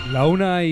La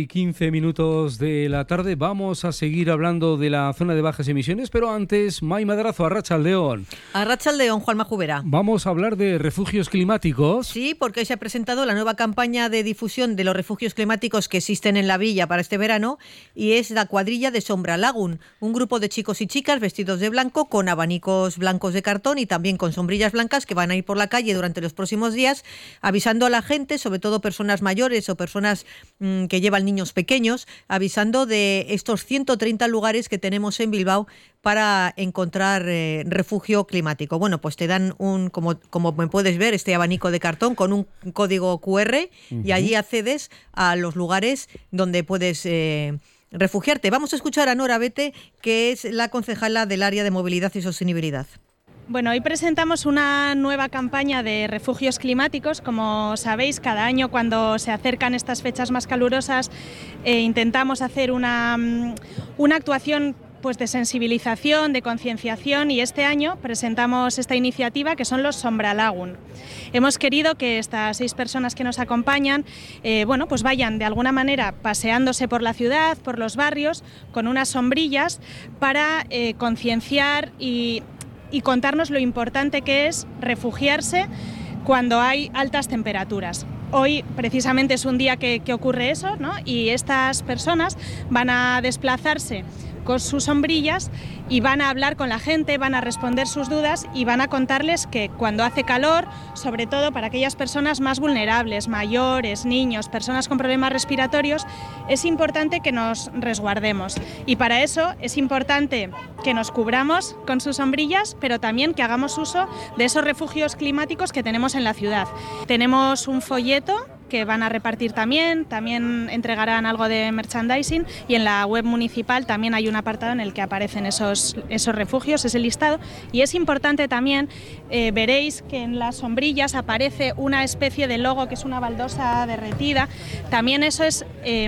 1:15 de la tarde. Vamos a seguir hablando de la zona de bajas emisiones, pero antes, May Madrazo, Arratsaldeon. Arratsaldeon, Juanma Jubera. Vamos a hablar de refugios climáticos. Sí, porque se ha presentado la nueva campaña de difusión de los refugios climáticos que existen en la villa para este verano, y es la cuadrilla de Sombra Lagoon, un grupo de chicos y chicas vestidos de blanco con abanicos blancos de cartón y también con sombrillas blancas que van a ir por la calle durante los próximos días avisando a la gente, sobre todo personas mayores o personas que llevan niños pequeños, avisando de estos 130 lugares que tenemos en Bilbao para encontrar refugio climático. Bueno, pues te dan como me puedes ver, este abanico de cartón con un código QR y allí accedes a los lugares donde puedes refugiarte. Vamos a escuchar a Nora Bete, que es la concejala del área de movilidad y sostenibilidad. Bueno, hoy presentamos una nueva campaña de refugios climáticos. Como sabéis, cada año cuando se acercan estas fechas más calurosas intentamos hacer una actuación pues de sensibilización, de concienciación, y este año presentamos esta iniciativa que son los Sombra Lagoon. Hemos querido que estas 6 personas que nos acompañan pues vayan de alguna manera paseándose por la ciudad, por los barrios, con unas sombrillas para concienciar y contarnos lo importante que es refugiarse cuando hay altas temperaturas. Hoy precisamente es un día que ocurre eso, ¿no? Y estas personas van a desplazarse con sus sombrillas y van a hablar con la gente, van a responder sus dudas y van a contarles que cuando hace calor, sobre todo para aquellas personas más vulnerables, mayores, niños, personas con problemas respiratorios, es importante que nos resguardemos. Y para eso es importante que nos cubramos con sus sombrillas, pero también que hagamos uso de esos refugios climáticos que tenemos en la ciudad. Tenemos un folleto que van a repartir también entregarán algo de merchandising, y en la web municipal también hay un apartado en el que aparecen esos refugios, ese listado. Y es importante también, veréis que en las sombrillas aparece una especie de logo que es una baldosa derretida. También eso es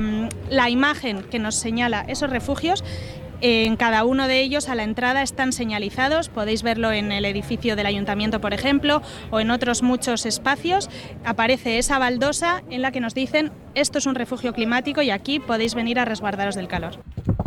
la imagen que nos señala esos refugios. En cada uno de ellos a la entrada están señalizados, podéis verlo en el edificio del ayuntamiento, por ejemplo, o en otros muchos espacios. Aparece esa baldosa en la que nos dicen: esto es un refugio climático y aquí podéis venir a resguardaros del calor.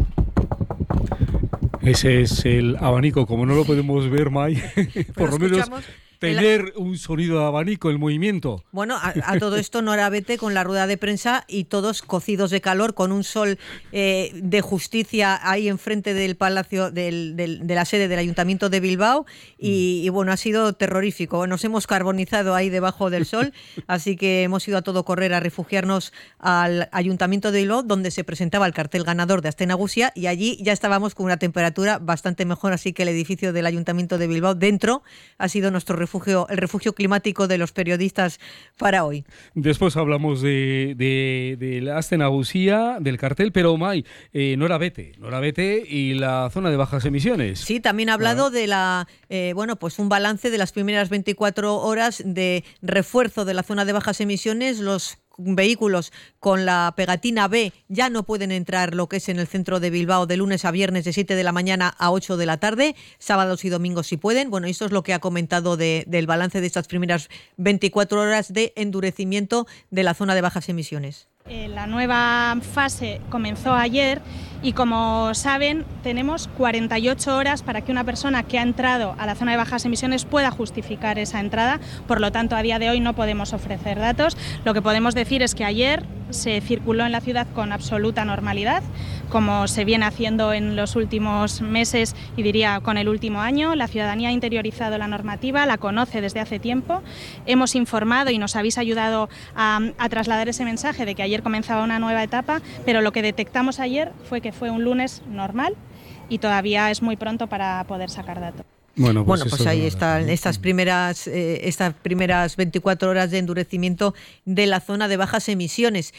Ese es el abanico, como no lo podemos ver, May, por lo menos tener un sonido de abanico, el movimiento. Bueno, a todo esto Nora Bete con la rueda de prensa y todos cocidos de calor, con un sol de justicia ahí enfrente del palacio de la sede del Ayuntamiento de Bilbao y bueno, ha sido terrorífico. Nos hemos carbonizado ahí debajo del sol, así que hemos ido a todo correr a refugiarnos al Ayuntamiento de Bilbao, donde se presentaba el cartel ganador de Aste Nagusia, y allí ya estábamos con una temperatura bastante mejor, así que el edificio del Ayuntamiento de Bilbao dentro ha sido nuestro el refugio climático de los periodistas para hoy. Después hablamos de la Aste Nagusia, del cartel, pero May, Nora Bete y la zona de bajas emisiones. Sí, también ha hablado de pues un balance de las primeras 24 horas de refuerzo de la zona de bajas emisiones. Los vehículos con la pegatina B ya no pueden entrar lo que es en el centro de Bilbao de lunes a viernes de 7 de la mañana a 8 de la tarde, sábados y domingos si pueden. Bueno, esto es lo que ha comentado del balance de estas primeras 24 horas de endurecimiento de la zona de bajas emisiones. La nueva fase comenzó ayer y, como saben, tenemos 48 horas para que una persona que ha entrado a la zona de bajas emisiones pueda justificar esa entrada. Por lo tanto, a día de hoy no podemos ofrecer datos. Lo que podemos decir es que ayer se circuló en la ciudad con absoluta normalidad, como se viene haciendo en los últimos meses y diría con el último año. La ciudadanía ha interiorizado la normativa, la conoce desde hace tiempo. Hemos informado y nos habéis ayudado a trasladar ese mensaje de que ayer comenzaba una nueva etapa, pero lo que detectamos ayer fue que fue un lunes normal y todavía es muy pronto para poder sacar datos. Bueno, pues ahí están estas primeras 24 horas de endurecimiento de la zona de bajas emisiones.